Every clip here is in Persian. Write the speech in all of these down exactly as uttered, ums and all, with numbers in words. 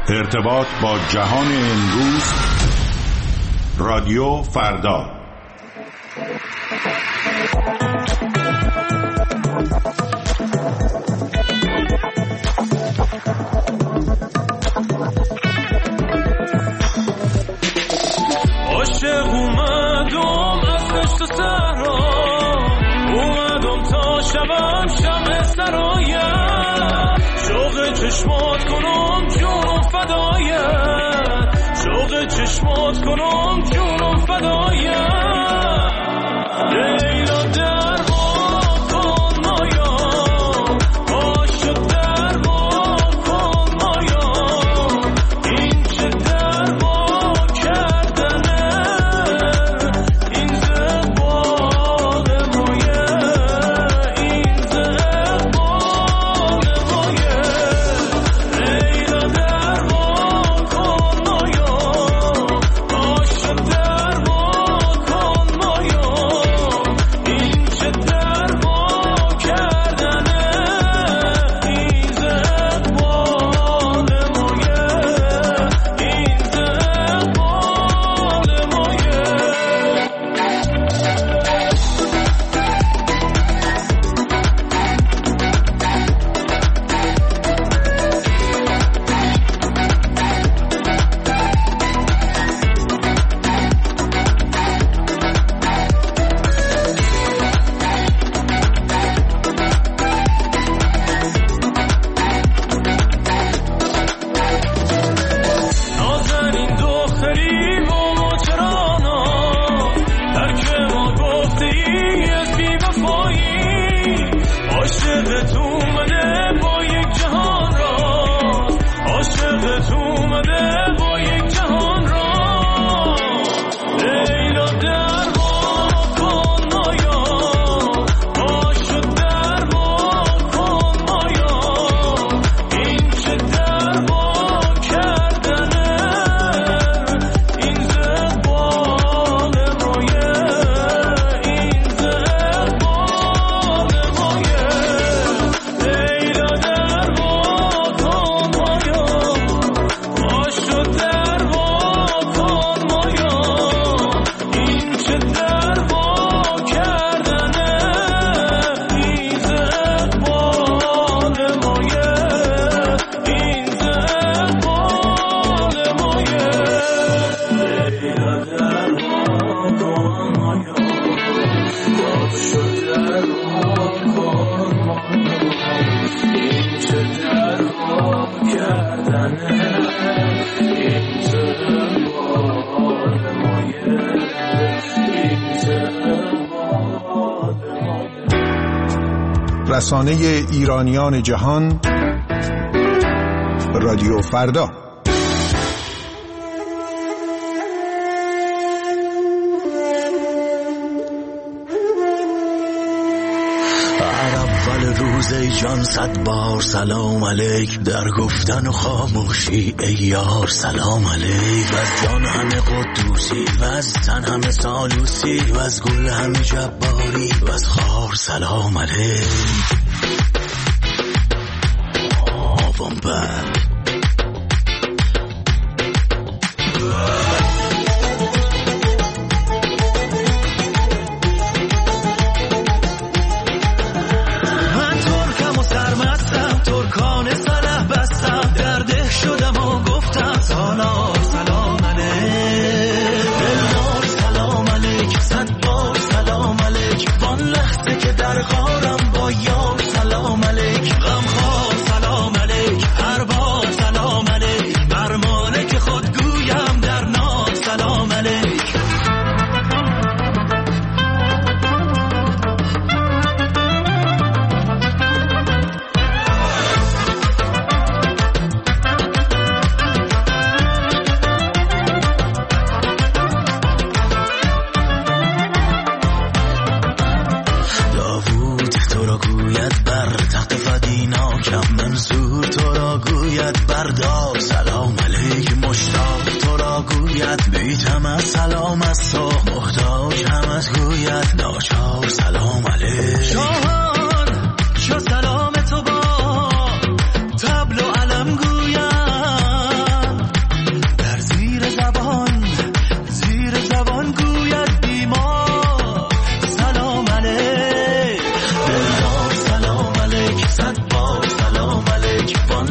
ارتباط با جهان امروز، رادیو فردا. عاشق اومدم از دشت و صحرا، اومدم تا شبم شب سرایت، شوق چشمات کنم جونم فدایت، شوق چشمات کنم جونم فدایت. لیلا در وا کن مایا، پاشو در وا کن مایا، این چه در وا کردنه، این زقبال مایه، این زقبال مایه. لیلا در وا کن مایا، پاشو در وا کن مایا، این چه در وا کردنه، این زقبال مایه، این زقبال مایه. نازنین دختری با ماجرانا، ترک ما گفته ای از بی وفایی، عاشقت اومده با یک جهان راز، عاشقت اومده با یک جهان راز. لیلا در وا کن مایا، پاشو در وا کن مایا، این چه در وا کردنه، این زقبال مایه، این زقبال مایه. لیلا در وا کن مایا، پاشو در وا کن مایا، این چه در وا کردنه، این زقبال مایه، این زقبال مایه. لیلا در وا کن مایا، پاشو در وا کن مایا، این چه در وا کردنه، این زقبال مایه، این زقبال مایه. رسانه ایرانیان جهان، رادیو فردا. هر اول روز ای جان صد بار سلام علیک، در گفتن و خاموشی ای یار سلام علیک. و از جان همه قدوسی، و از تن همه سالوسی، و از گل همه جباری، و از خار سلام علیک. آوام بر من ترکم و سرمستم، ترکان سلح بستم، در ده شدم و گفتم سالار سلام علیک. دلدار سلام علیک، صد بار سلام علیک، وان لحظه که در غارم با یار سلام علیک. غمخوار سلام علیک، هر بار سلام علیک، بر مالک خود گویم در نار سلام علیک. داوود تو را گوید بر تخت فدیناکم، منصور تو را گوید بردار سلام علیک. مشتاق تو را گوید بیتم از سلام از تو، محتاج هم از گوید ناچار سلام علیک. شاهان شو سلام تو با تبل و علم گوید،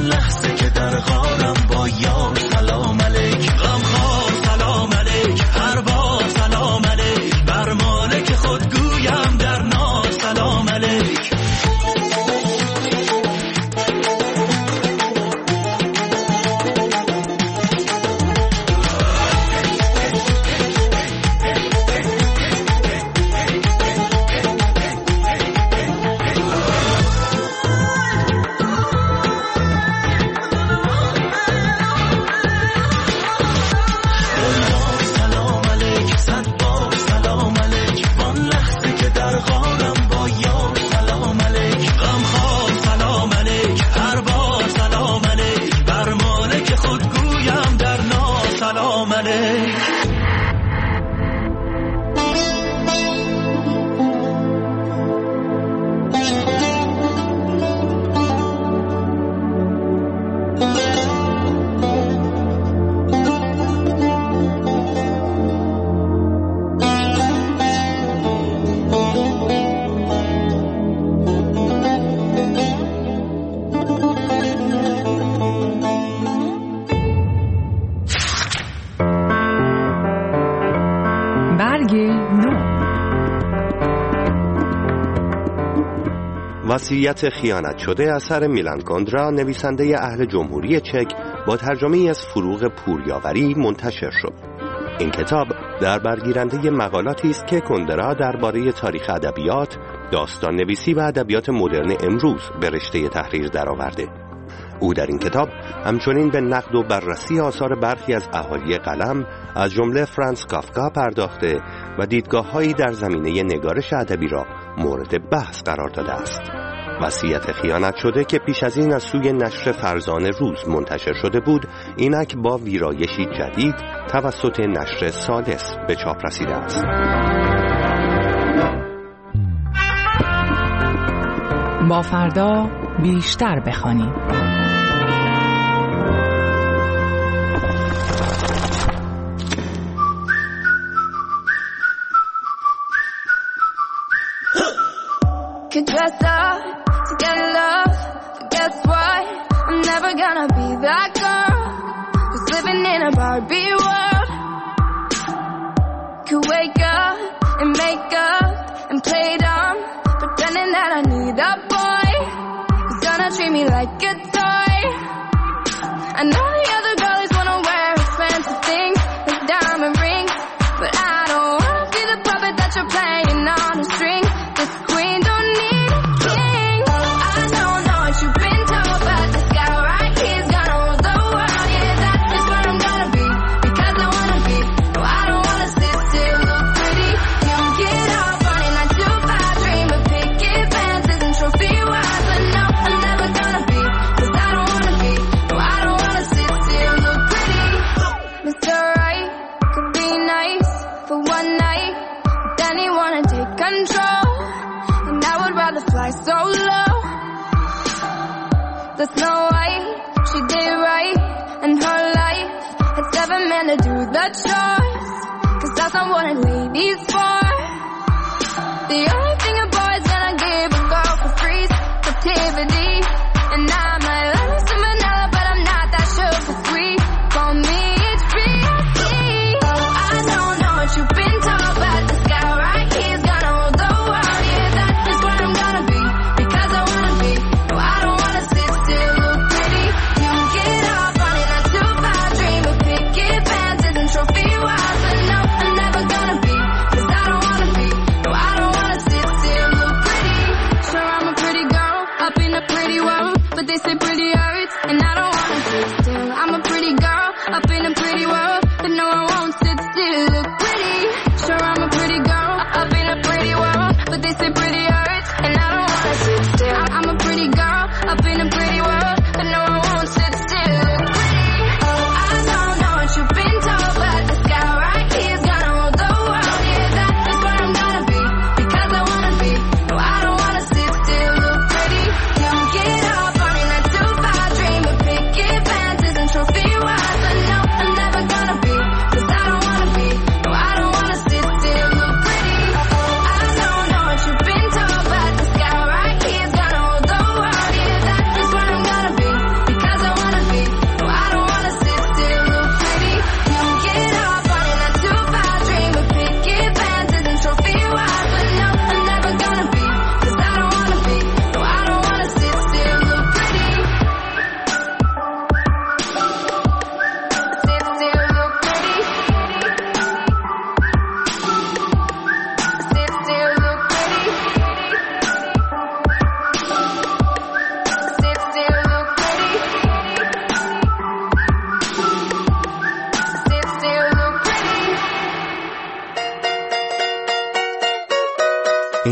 لحظه که در غارم با یار سلام علیک، غمخوار سلام علیک، هر بار سلام علیک، بر مالک خود گویم در ناز سلام علیک. وصیت خیانت شده اثر میلان کندرا، نویسنده اهل جمهوری چک، با ترجمه از فروغ پوریاوری منتشر شد. این کتاب در برگیرنده مقالاتی است که کندرا درباره تاریخ ادبیات، داستان نویسی و ادبیات مدرن امروز به رشته تحریر درآورده. او در این کتاب همچنین به نقد و بررسی آثار برخی از اهالی قلم از جمله فرانس کافکا پرداخته و دیدگاه‌هایی در زمینه نگارش ادبی را مورد بحث قرار داده است. وصیت خیانت شده که پیش از این از سوی نشر فرزان روز منتشر شده بود، اینک با ویرایشی جدید توسط نشر سالس به چاپ رسیده است. با فردا بیشتر بخوانیم. Could dress up to get love, but guess what? I'm never gonna be that girl who's living in a Barbie world. Could wake up and make up and play dumb, pretending that I need that boy who's gonna treat me like a toy. I know the other girls wanna wear expensive things like diamond rings, but I don't wanna be the puppet that you're playing on a string. This queen don't need a king. I don't know what you've been told, but this guy right here's gonna rule the world. Yeah, that is where I'm gonna be, because I wanna be. No, I don't wanna sit still, look pretty. You get up on a nine to five, dream of picket fences and trophy wives, but no, I'm never gonna be, cause I don't wanna be. No, I don't wanna sit still, look pretty. Mister Right could be nice for one night, but then he wanna take control. To fly so low. The Snow White, she did right, and her life had seven men to do the chores, cause that's not what a lady's for. The only thing a boy's gonna give a girl for free is captivity, and I might love me some vanilla, but I'm not that sugar sweet. Call me H B C. I don't know what you've been told, but this guy right here's gonna rule the world. Yeah, that is where I'm gonna be, because I wanna be. No, I don't wanna sit still, look pretty. You get up on it, not too far, dream of picket fences and trophy wives, but no, I'm never gonna be, cause I don't wanna be. No, I don't wanna sit still.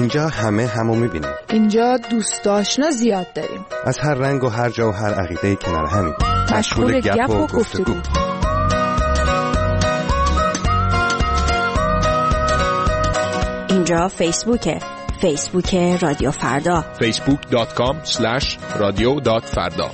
اینجا همه همو میبینیم. اینجا دوست آشنا زیاد داریم. از هر رنگ و هر جا و هر عقیده کنار همین. مشغول گپ و گفتگو. اینجا فیسبوکه. فیسبوک رادیو فردا. فیسبوک دات کام اسلش رادیو دات فردا.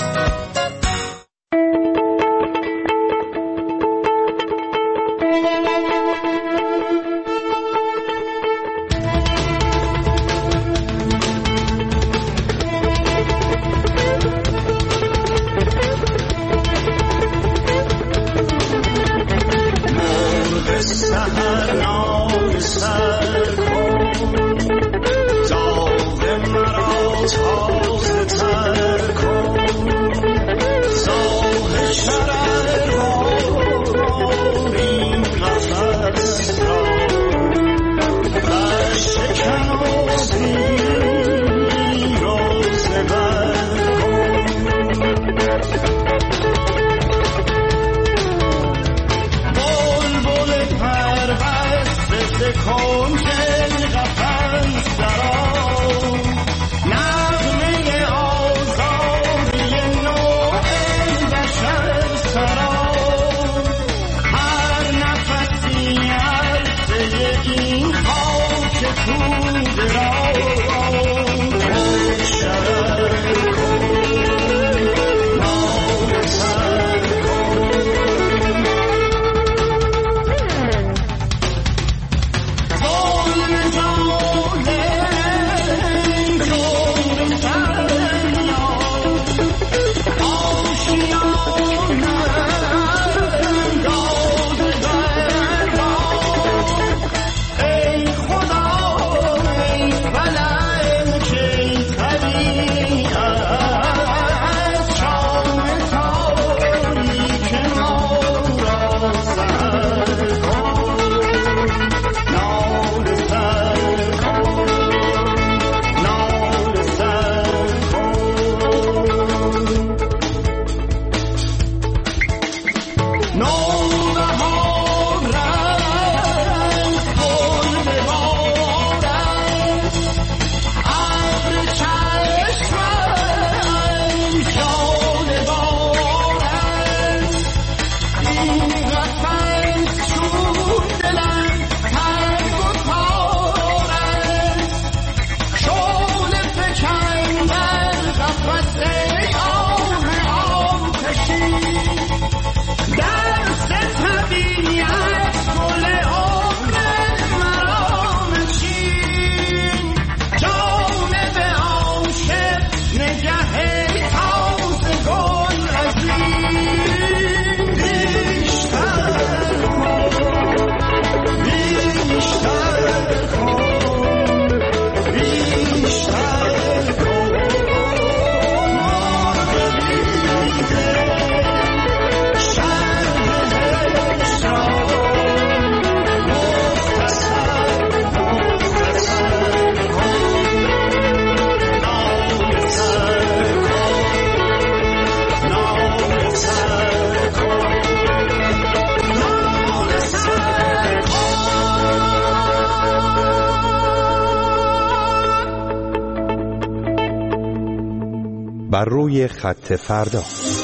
بر روی خط فردا.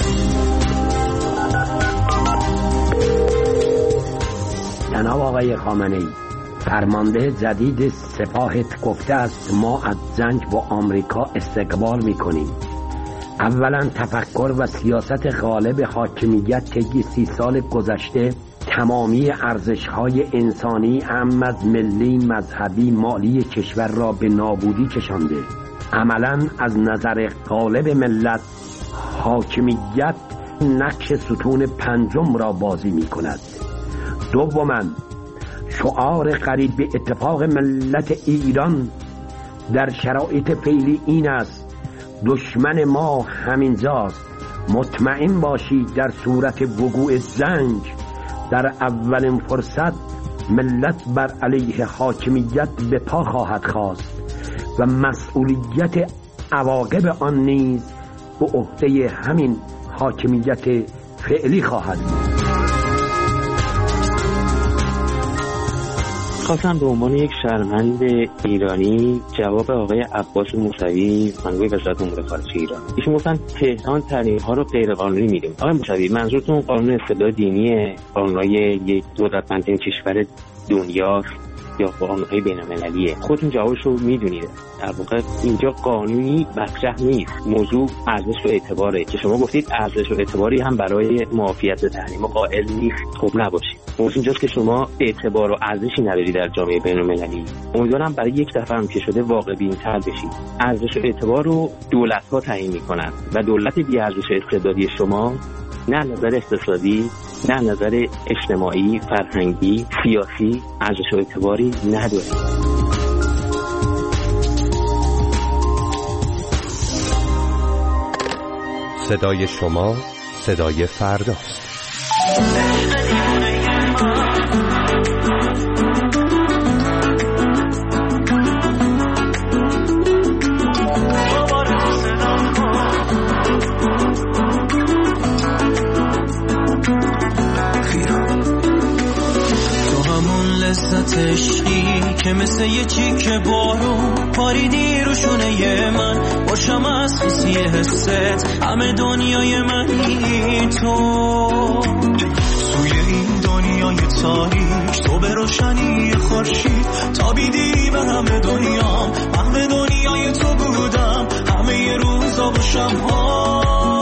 جناب آقای خامنه‌ای، فرمانده جدید سپاهت گفته است ما از جنگ با آمریکا استقبال می‌کنیم. اولا تفکر و سیاست غالب حاکمیت طی سی سال گذشته تمامی ارزش‌های انسانی اعم از ملی، مذهبی، مالی کشور را به نابودی کشانده. عملاً از نظر غالب ملت حاکمیت نقش ستون پنجم را بازی می‌کند. دوماً شعار قریب به اتفاق ملت ایران در شرایط فعلی این است: دشمن ما همینجاست. مطمئن باشید در صورت وقوع جنگ در اولین فرصت ملت بر علیه حاکمیت به پا خواهد خاست و مسئولیت عواقب آن نیز به عهده همین حاکمیت فعلی خواهد بود. خواستم به عنوان یک شهروند ایرانی جواب آقای عباس موسوی مسئول وزارت امور خارجه ایران. ایشون گفتن تهران تحریم ها رو غیر قانونی میدونه. آقای موسوی منظورتون قانون استبداد دینی، قانون‌های یک دولتمندترین کشور دنیاست یا قانون‌های بین‌المللیه؟ خودتون جوابش رو میدونید. در واقع اینجا قانونی مطرح نیست، موضوع ارزش و اعتباره که شما گفتید ارزش و اعتباری هم برای معافیت تحریم قائل نیست. خب نباشید. موضوع اینجاست که شما اعتبار و ارزشی نداری در جامعه بین‌المللی. امیدوارم برای یک دفعه هم که شده واقع بین‌تر بشید. ارزش و اعتبار رو دولت‌ها تعیین می‌کنن و دولت بی ارزش استبدادی شما نه نظر اقتصادی، نه نظر اجتماعی، فرهنگی، سیاسی ارزش و اعتباری نداره. صدای شما صدای فرداست. عشقی که مثل یه چیک بارون پاریدی رو شونه من، باشم از خیسی حست همه دنیای منی تو. توی این دنیای تاریک تو به روشنی خورشید تابیدی به همه دنیام، همه دنیای تو بودم همه ی روزا و شب‌ها.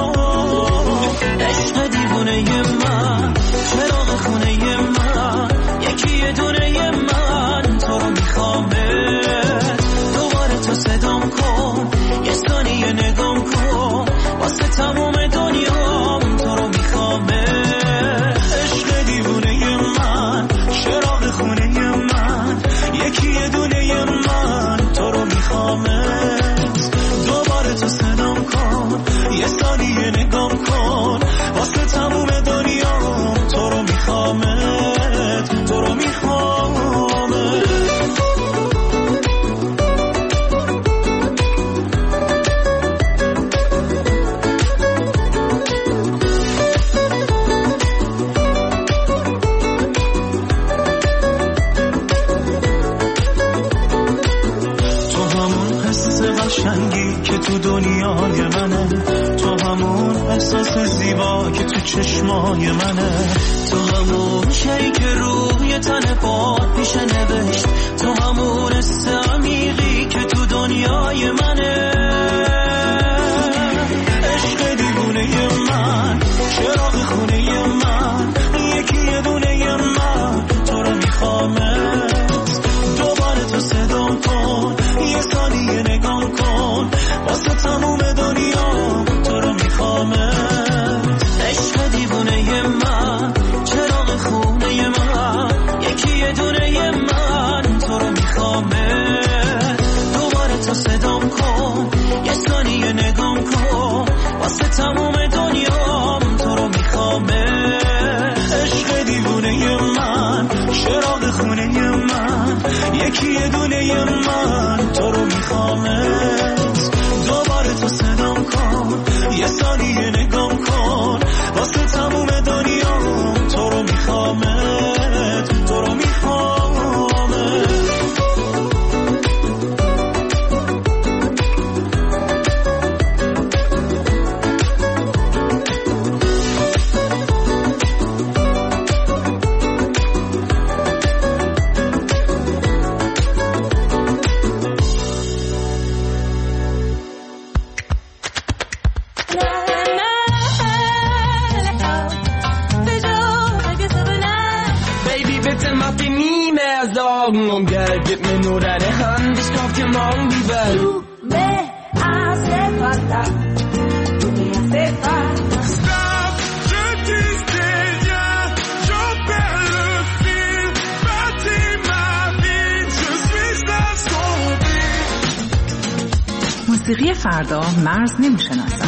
عشق دیوونه من، چراغ خونه من، یکی دونه من، تو رو میخوامت. دوباره تو صدام کن، یه ثانیه نگام کن، واسه تموم دنیام تو رو میخوامت. عشق دیوونه من، چراغ خونه من، یکی دونه من، تو رو میخوامت. دوباره تو صدام کن، یه ثانیه نگام کن، واسه تموم دنیام تو رو میخوامت، تو رو میخوامت. تو همون حس قشنگی که تو دنیای منه، تو همون احساس زیبا که تو چشمای منه، تو همون شایی که روی تن پاد میشه نوشت، تو همون حس عمیقی که تو دنیای منه. عشق دیوونه من، چراغ خونه من، یکی دونه من، تو رو میخوامت. دوباره تو صدام کن، یه ثانیه نگام کن، واسه تموم دنیا تو رو میخوامت. عشق دیوونه من، چراغ خونه من، یکی دونه من، تو رو میخوامت. دوباره تو صدام کن، یه ثانیه نگام کن، واسه تموم دنیام تو رو میخوامت. عشق دیوونه من، چراغ خونه من، یکی دونه من، تو رو میخوامت. دوباره تو صدام کن، یه ثانیه نگام کن، واسه تموم دنیام تو رو میخوامت، تو رو میخوامت. Någon gadget med några hand, det ska till många väl. Du me hace falta, tú me hace falta. Stop, je disais ya, je perds le fil, bâtis ma vie, je suis à son prix. موسیقی فردا مرز نمیشناسد.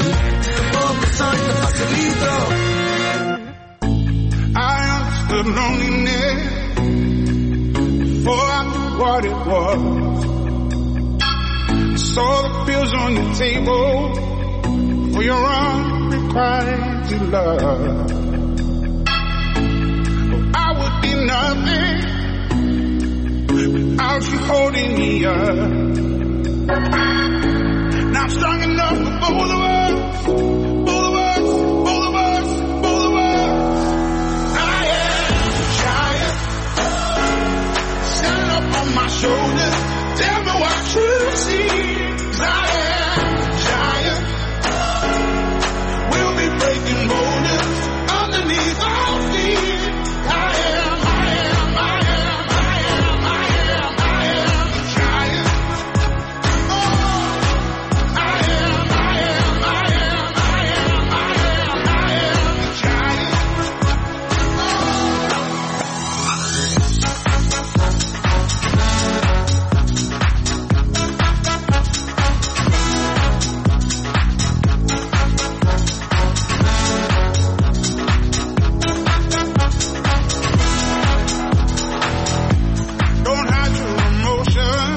I understood loneliness before I knew what it was. Saw the pills on your table for your unrequited love. Oh, I would be nothing out you holding me up. Now I'm strong enough for both of us, both of us, both of us, both of us. I am a giant, standing up on my shoulders. Tell me what you see. 'Cause I am a giant, we'll be breaking borders underneath our feet. I am, I am, I am, I am, I am, I am a giant. Oh, I am, I am, I am, I am, I am, I am a giant. Don't hide your emotion.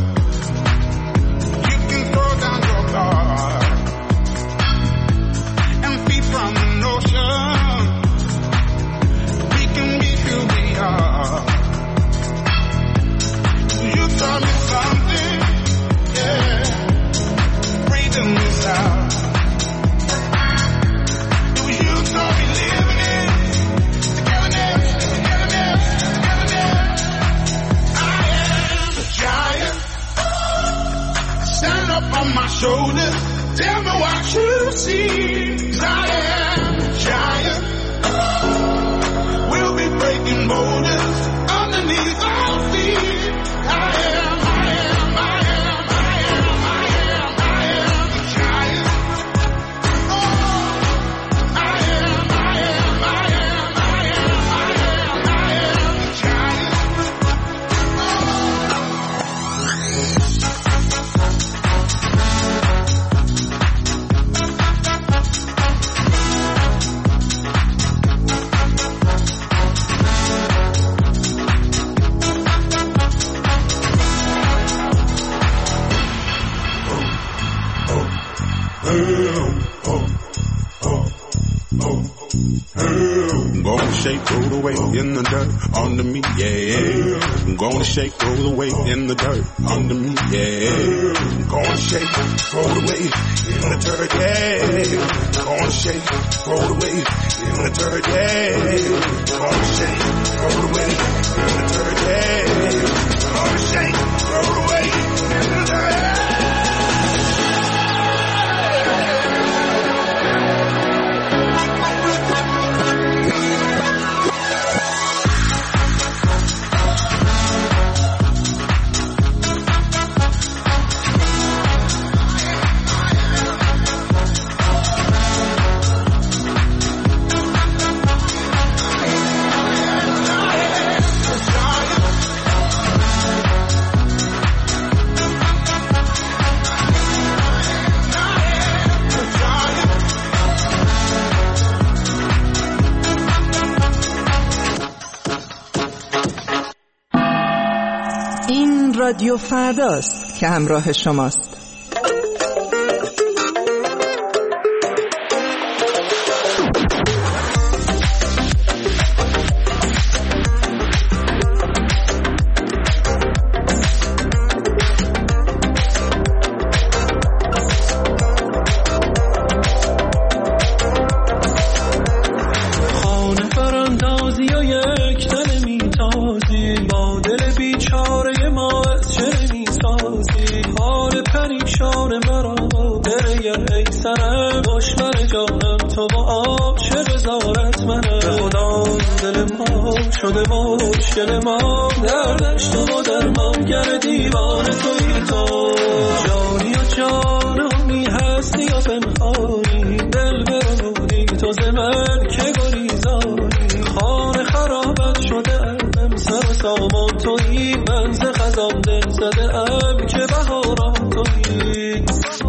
You can throw down your guard and feed from the notion. We can be who we are. You taught me something, yeah. Freedom is out. You taught me living it. Togetherness, togetherness, togetherness. I am a giant. Stand up on my shoulders. Tell me what you see. 'Cause I am a giant. We'll be breaking borders underneath our feet. I am, I am, I am, I am, I am, I am a giant. Oh, I am, I am, I am, I am, I am, I am a giant. I'm gonna shake, roll the weight in the dirt under me, yeah. I'm gonna shake, roll the weight in the dirt under me, yeah. I'm gonna shake, roll the weight in the dirt, yeah. I'm gonna shake, roll the weight in the dirt, yeah. I'm gonna shake, roll the weight in the dirt, yeah. I'm gonna shake, roll the weight in the dirt. رادیو فرداست که همراه شماست. شده مشکل ما دردش تو و درمانگر دیوانه توی تو جانی و جانمی هستی و پنهانی دل برمونی تو زمن که گریزانی خانه خرابت شده ام سر سامان توی منز خزان دل زده ام که بهاران توی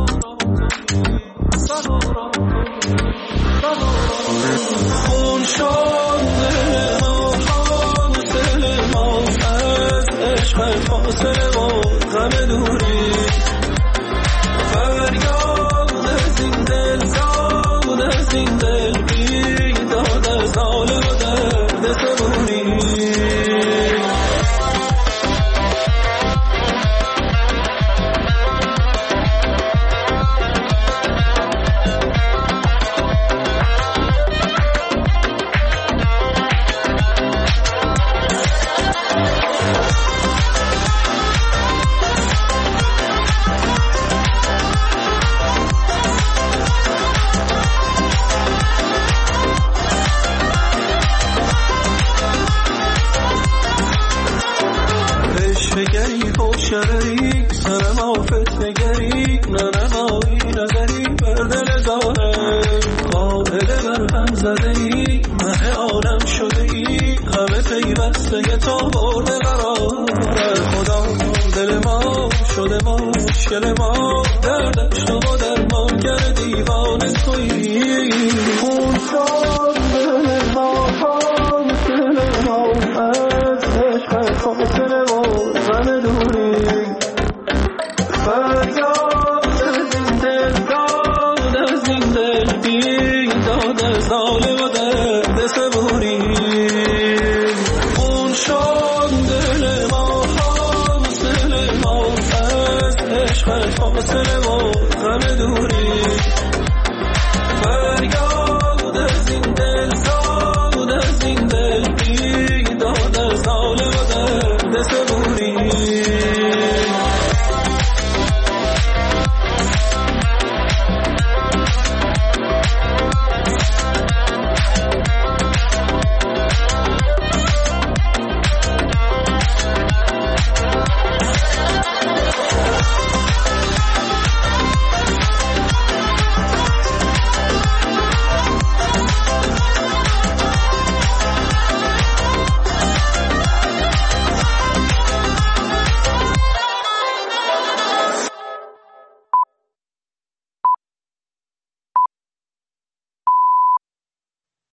خون شده فاصله و غم دوری فریاد از این دل زاد از این دل بیداد از حال و درد صبوری زده ای مه عالم شده ای همه پیوسته تو برده قرار خدا دل ما شده ما مشکل ما دردش تو با درمان کرد دیوانه تویی اون شد دل ما دل ما از عشق فاصله و غم دوری فریاد از این دل داد از این دل بی داد ظالم و درد صبوری اون شد دل ما فاصله ما از عشق فاصله و غم دوری